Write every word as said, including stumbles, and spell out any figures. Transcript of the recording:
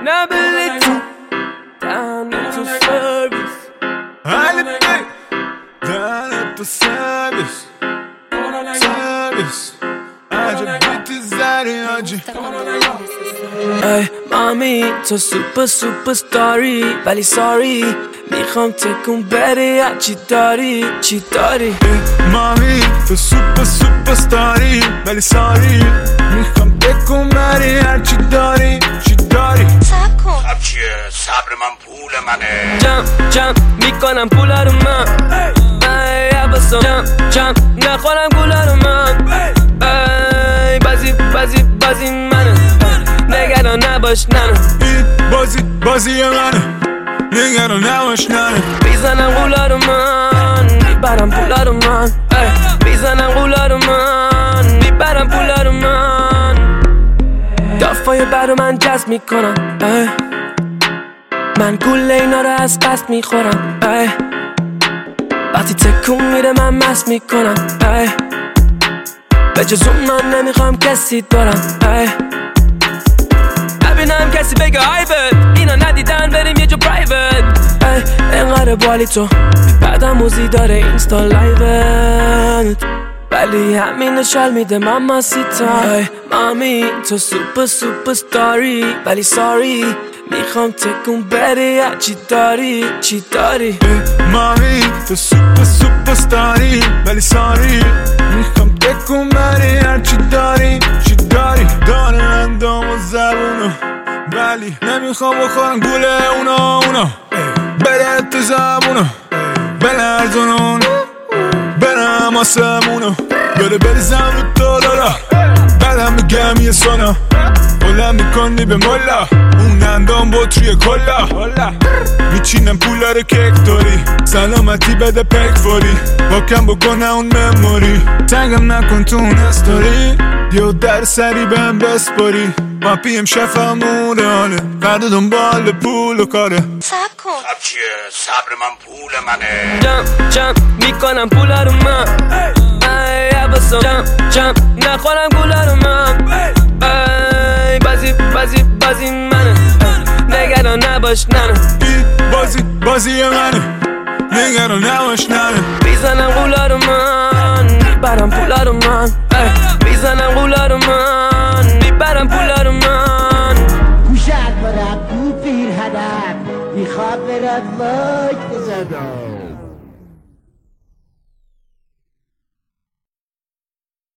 نه بلی تو دهنه تو سرویس حالی بی دهنه تو سرویس سرویس عجب بیتی زری آجی ای مامی تو سوپر سوپر ستاری ولی ساری میخوام تکون بری چی داری چی داری مامی تو سوپر سوپر ستاری ولی ساری میخوام تکون بری هرچی داری چی داری صبر کن صبر چیه؟ صبر من پول منه جم جم میکنم پولا رو من ای عباسم جم جم نخورم گولا رو من ای بازی بازی بازی منه نگران نباش ننه این بازی بازی منه نگران نباش ننه میزنم غولا رو من میبرم پولا رو من میزنم غولا رو من میبرم پولا رو من دافای برو من جذب میکنم ای. من گوله اینا رو از قصد میخورم ای. وقتی تکون میره من مست میکنم ای. به جز اون من نمیخوام کسی دارم ای. نبینم کسی بگه آیبت اینا ندیدن بریم یه جو پرایوت انقدر بالی تو بعدم موزی داره اینستا لایوت ولی همین نشال میده ماما سیتا ای مامی تو سوپر سوپر ستاری ولی ساری میخوام تکون بری چی داری چی داری مامی تو سوپر سوپر ستاری ولی ساری میخوام تکون بری هرچی داری چی داری داره اندام و زبونو ولی نمیخوام بخورم گوله اونا اونا بره تو زبونو بلرزونون برم آسمونو بره بریزم رو تو دارا بعدم میگم یه سونا بلند میکنی به ملا اون اندام بطری کلا میچینم پولا رو کیک داری سلامتی بده پک فوری باکم بکنه اون مموری تنگم نکن تو اون استوری یه در سری بهم بسپاری ما پیم شفمون حاله فرد دنبال پول و کاره صبر کن صبر چیه؟ صبر من پول منه جم جم میکنم پولا رو من ای عباسم جم جم نخورم گولا رو من ای بازی بازی بازی منه نگران نباش ننه این بازی بازی منه نگران نباش ننه میزنم غولا رو من میبرم پولا رو من